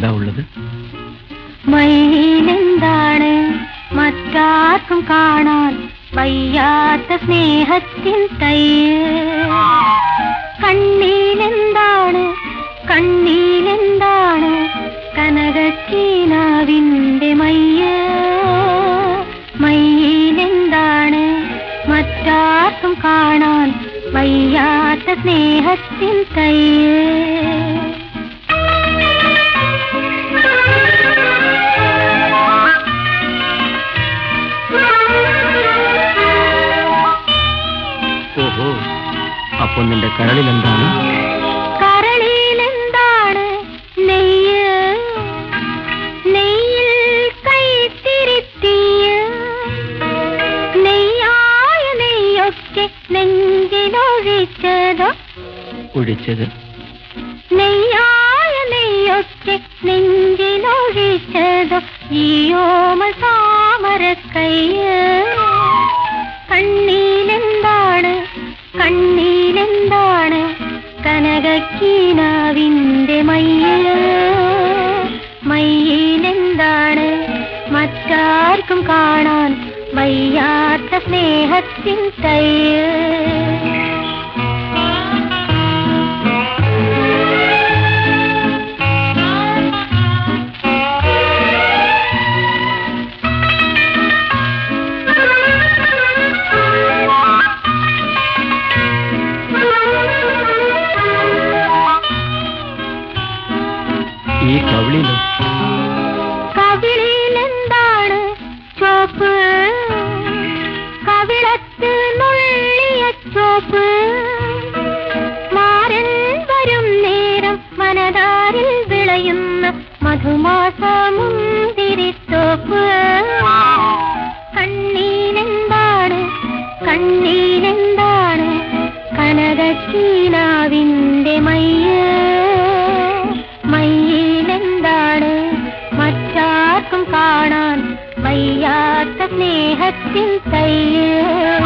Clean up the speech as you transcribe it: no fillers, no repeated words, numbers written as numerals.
എന്താ ഉള്ളത്? മൈയിലെന്താണ് മറ്റാർക്കും കാണാൻ വയ്യാത്ത സ്നേഹത്തിൻ തയ്യ്? കണ്ണിലെന്താണ് കണ്ണിലെന്താണ് കനകക്കീനാവിൻ്റെ മയ്യ്? മയ്യിലെന്താണ് മറ്റാർക്കും കാണാൻ വയ്യാത്ത സ്നേഹത്തിൻ തയ്യ്? ഓഹോ, അപ്പൊ നിന്റെ കരളിലെന്താണ്? കരളിലെന്താണ് നെയ്യ്? നെയ്യിൽ കൈത്തിരിത്തിയ നെയ്യായ നെയ്യൊക്കെ നെഞ്ചിലൊഴിച്ചതോ? ഒഴിച്ചത് നെയ്യായ നെയ്യൊക്കെ നെഞ്ചിലൊഴിച്ചതോ ഈയോമ താമരക്കയ്യ്? കണ്ണിലെന്താണ് കണ്ണിലെന്താണ് കനകക്കീനാവിൻ്റെ മയ്യ്? മയ്യിലെന്താണ് മറ്റാർക്കും കാണാൻ വയ്യാത്ത സ്നേഹത്തിൻ തയ്യ്? ഈ കവിളിലോ? കവിളിലെന്താണ് ചോപ്പ്? കവിളത്ത് നുള്ളിയ ചോപ്പ്. മാരൻ വരും നേരം മനതാരിൽ വിളയുന്ന മധുമാസമുന്തിരിത്തോപ്പ്. കണ്ണിലെന്താണ് കണ്ണിലെന്താണ് കനകക്കീനാവിൻ്റെ മയ്യ്? മയ്യിലെന്താണ് മറ്റാർക്കും കാണാൻ വയ്യാത്ത സ്നേഹത്തിൻ തയ്യ്?